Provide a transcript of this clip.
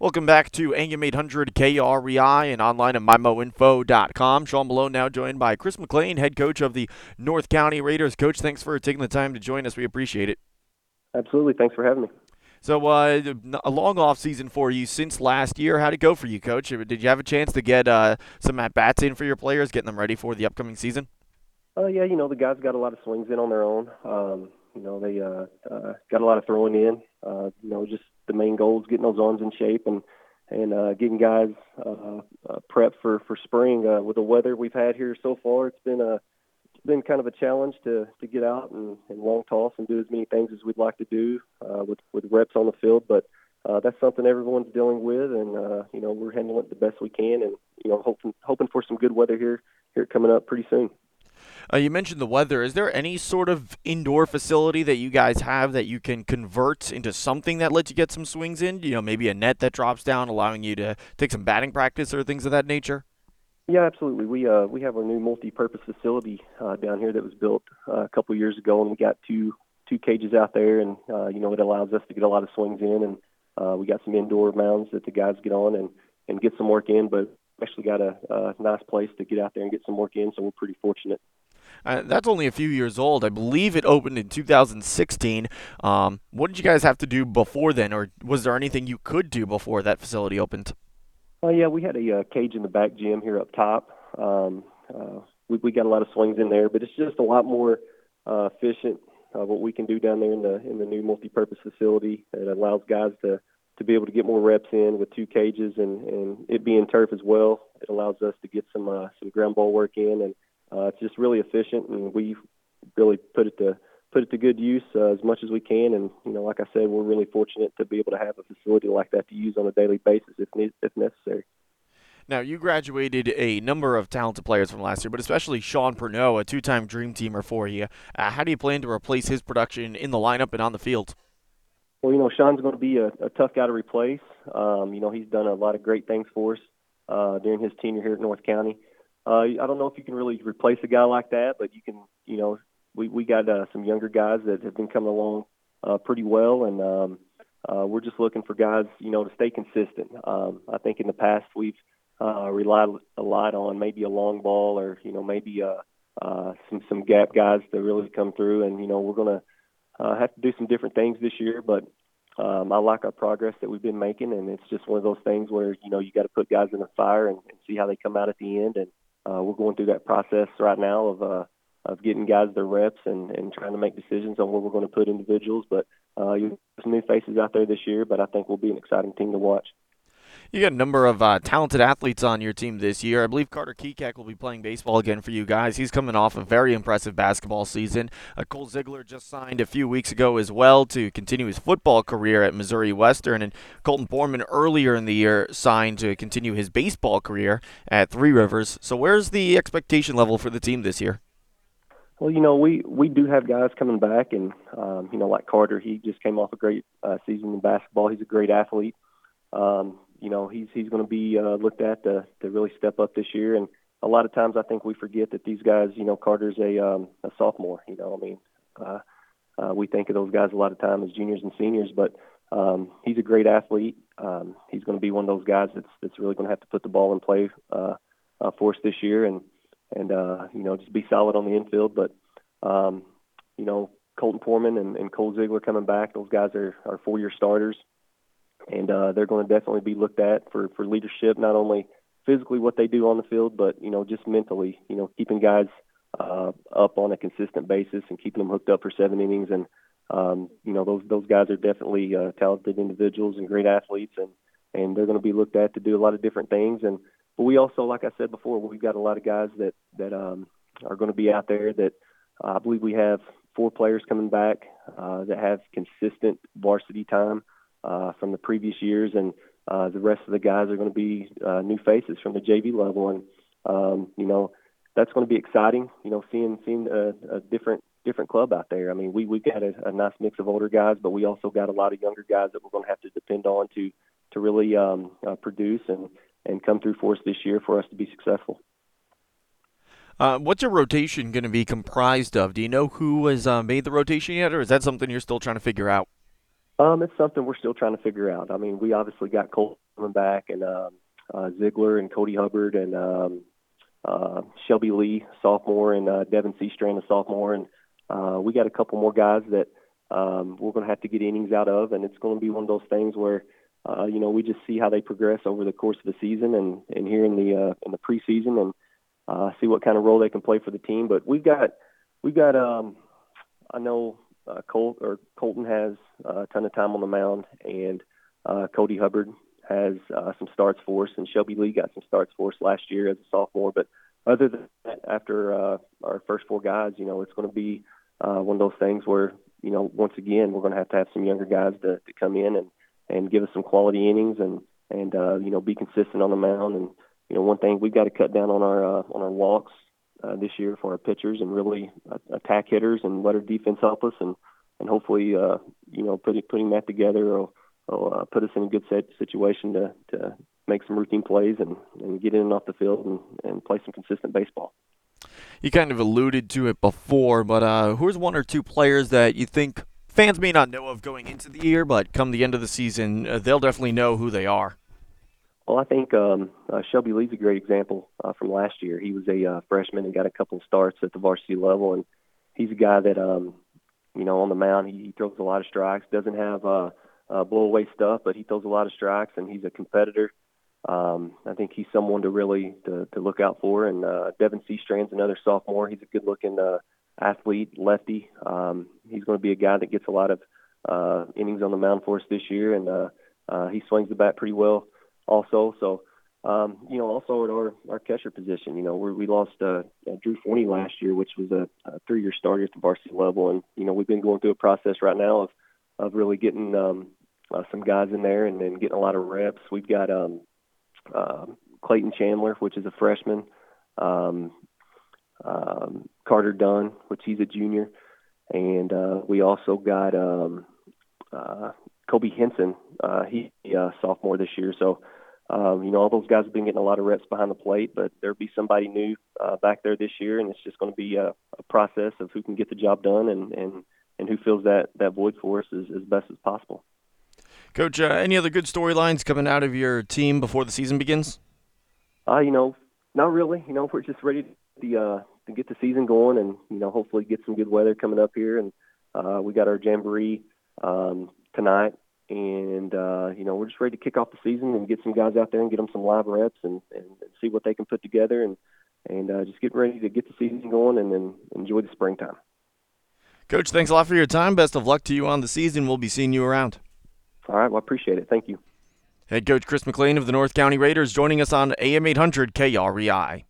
Welcome back to AM 800 KREI and online at MyMoInfo.com. Sean Malone now joined by Chris McLean, head coach of the North County Raiders. Coach, thanks for taking the time to join us. We appreciate it. Absolutely. Thanks for having me. So, a long off season for you since last year. How'd it go for you, Coach? Did you have a chance to get some at bats in for your players, getting them ready for the upcoming season? Yeah, the guys got a lot of swings in on their own. They got a lot of throwing in. Just the main goal is getting those arms in shape and getting guys prepped for spring. With the weather we've had here so far, it's been kind of a challenge to get out and long toss and do as many things as we'd like to do with reps on the field. But that's something everyone's dealing with, and we're handling it the best we can, and hoping for some good weather here coming up pretty soon. You mentioned the weather. Is there any sort of indoor facility that you guys have that you can convert into something that lets you get some swings in? Maybe a net that drops down, allowing you to take some batting practice or things of that nature? Yeah, absolutely. We have our new multi-purpose facility down here that was built a couple years ago, and we got two cages out there, and it allows us to get a lot of swings in, and we got some indoor mounds that the guys get on and get some work in. But we actually got a nice place to get out there and get some work in, so we're pretty fortunate. That's only a few years old. I believe it opened in 2016. What did you guys have to do before then, or was there anything you could do before that facility opened? Yeah, we had a cage in the back gym here up top. We got a lot of swings in there, but it's just a lot more efficient what we can do down there in the new multi-purpose facility. It allows guys to be able to get more reps in with two cages, and it being turf as well. It allows us to get some ground ball work in, and it's just really efficient, and we really put it to good use as much as we can. And like I said, we're really fortunate to be able to have a facility like that to use on a daily basis if necessary. Now, you graduated a number of talented players from last year, but especially Sean Pernot, a two-time Dream Teamer for you. How do you plan to replace his production in the lineup and on the field? Well, Sean's going to be a tough guy to replace. He's done a lot of great things for us during his tenure here at North County. I don't know if you can really replace a guy like that, but you can. We got some younger guys that have been coming along pretty well, and we're just looking for guys, to stay consistent. I think in the past we've relied a lot on maybe a long ball or maybe some gap guys to really come through, and we're going to have to do some different things this year. But I like our progress that we've been making, and it's just one of those things where you got to put guys in the fire and see how they come out at the end. And we're going through that process right now of getting guys their reps and trying to make decisions on where we're going to put individuals. But you have some new faces out there this year, but I think we'll be an exciting team to watch. You got a number of talented athletes on your team this year. I believe Carter Kekak will be playing baseball again for you guys. He's coming off a very impressive basketball season. Cole Ziegler just signed a few weeks ago as well to continue his football career at Missouri Western. And Colton Foreman earlier in the year signed to continue his baseball career at Three Rivers. So where's the expectation level for the team this year? Well, we do have guys coming back, and like Carter, he just came off a great season in basketball. He's a great athlete. He's going to be looked at to really step up this year. And a lot of times I think we forget that these guys, Carter's a sophomore. We think of those guys a lot of time as juniors and seniors, but he's a great athlete. He's going to be one of those guys that's really going to have to put the ball in play for us this year, and just be solid on the infield. But Colton Foreman and Cole Ziegler coming back, those guys are 4-year starters. And they're going to definitely be looked at for leadership, not only physically what they do on the field, but, just mentally, keeping guys up on a consistent basis and keeping them hooked up for 7 innings. And, those guys are definitely talented individuals and great athletes, and they're going to be looked at to do a lot of different things. But we also, like I said before, we've got a lot of guys that are going to be out there that I believe we have 4 players coming back that have consistent varsity time from the previous years, and the rest of the guys are going to be new faces from the JV level, and that's going to be exciting. Seeing a different club out there. I mean, we got a nice mix of older guys, but we also got a lot of younger guys that we're going to have to depend on to really produce and come through for us this year for us to be successful. What's your rotation going to be comprised of? Do you know who has made the rotation yet, or is that something you're still trying to figure out? It's something we're still trying to figure out. I mean, we obviously got Cole coming back, and Ziegler and Cody Hubbard and Shelby Lee, sophomore, and Devin Seastrand, a sophomore. And we got a couple more guys that we're going to have to get innings out of, and it's going to be one of those things where, we just see how they progress over the course of the season and here in the preseason, and see what kind of role they can play for the team. But we've got I know Colton has a ton of time on the mound, and Cody Hubbard has some starts for us, and Shelby Lee got some starts for us last year as a sophomore. But other than that, after our first four guys, it's going to be one of those things where, once again, we're going to have some younger guys to come in and give us some quality innings and be consistent on the mound. And, one thing, we've got to cut down on our walks this year for our pitchers and really attack hitters and let our defense help us. And hopefully, putting that together will put us in a good situation to make some routine plays and get in and off the field and play some consistent baseball. You kind of alluded to it before, but who's one or two players that you think fans may not know of going into the year, but come the end of the season, they'll definitely know who they are? Well, I think Shelby Lee's a great example from last year. He was a freshman and got a couple of starts at the varsity level, and he's a guy that, on the mound, he throws a lot of strikes, doesn't have blow-away stuff, but he throws a lot of strikes, and he's a competitor. I think he's someone to really to look out for. And Devin Seastrand's another sophomore. He's a good-looking athlete, lefty. He's going to be a guy that gets a lot of innings on the mound for us this year, and he swings the bat pretty well also. So, also at our catcher position, we lost Drew Forney last year, which was a 3-year starter at the varsity level. And, we've been going through a process right now of really getting some guys in there and getting a lot of reps. We've got Clayton Chandler, which is a freshman, Carter Dunn, which he's a junior, and we also got Kobe Henson, he's a sophomore this year. So, all those guys have been getting a lot of reps behind the plate, but there'll be somebody new back there this year, and it's just going to be a process of who can get the job done and who fills that void for us as best as possible. Coach, any other good storylines coming out of your team before the season begins? Not really. We're just ready to get the season going and, hopefully get some good weather coming up here. And we got our jamboree tonight. And, we're just ready to kick off the season and get some guys out there and get them some live reps and see what they can put together and just get ready to get the season going and then enjoy the springtime. Coach, thanks a lot for your time. Best of luck to you on the season. We'll be seeing you around. All right. Well, I appreciate it. Thank you. Head coach Chris McLean of the North County Raiders joining us on AM 800 KREI.